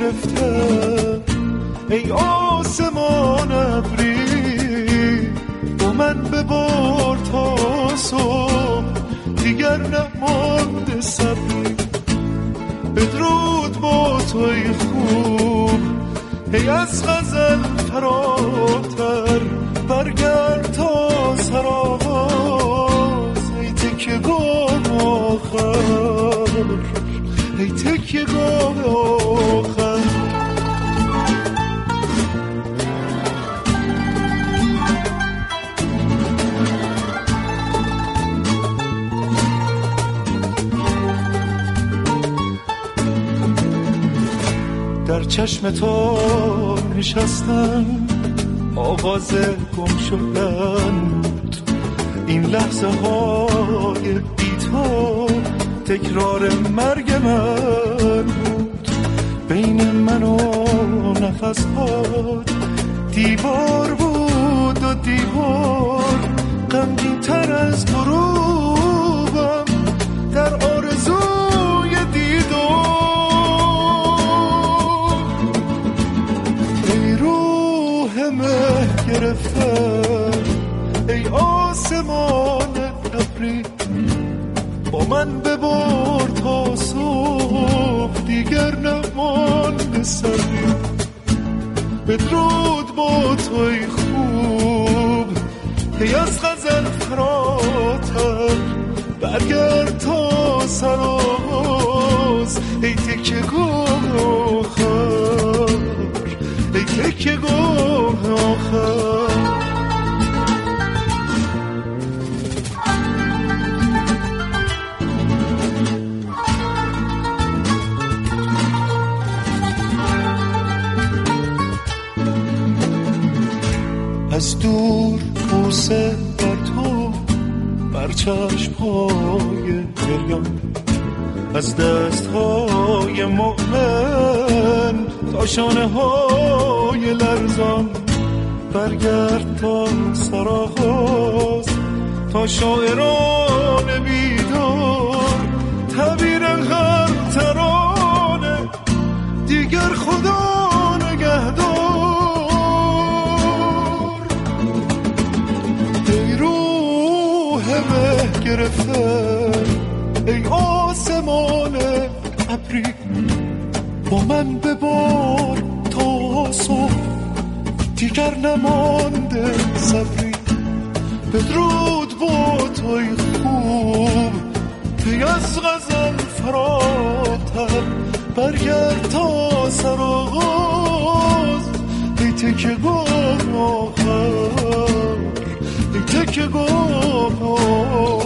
گرفته ای آسمان ابری، با من ببار تا صبح دیگر نمانده صبری. بدرود با توی خوب ای از غزل فراتر، برگرد تا سرآغاز ای تکیه گاه آخر، ای تکیه گاه آخر. در چشم تو نشستم آغاز گم شدن بود، این لحظه های بی تو تکرار مرگ من بود. بین من و نفس ها دیوار بود و دیوار غمگین تر از غروبم در آرزوی دیدار. مه گرفته ای آسمان ابری، با من ببار تا صبح دیگر نمانده سری. بدرود با توی خوب ای از غزل فراتر، برگرد تا سرآغاز ای تکیه گاه آخر، ای تکیه گاه آخر. از دور بوسه بر تو، بر چشم‌های گریان، از دست‌های مؤمن تا شانه‌های لرزان. برگرد تا سرآغاز تا شاعران بیدار، تعبیر هر ترانه دیگر خدا نگهدار. ای روح مه گرفته ای آسمان ابری، با من ببار تا صبح دیگر نمانده صبری. بدرود با توی خوب ای از غزل فراتر، برگرد تا سرآغاز ای تکیه گاه آخر، ای تکیه گاه آخر.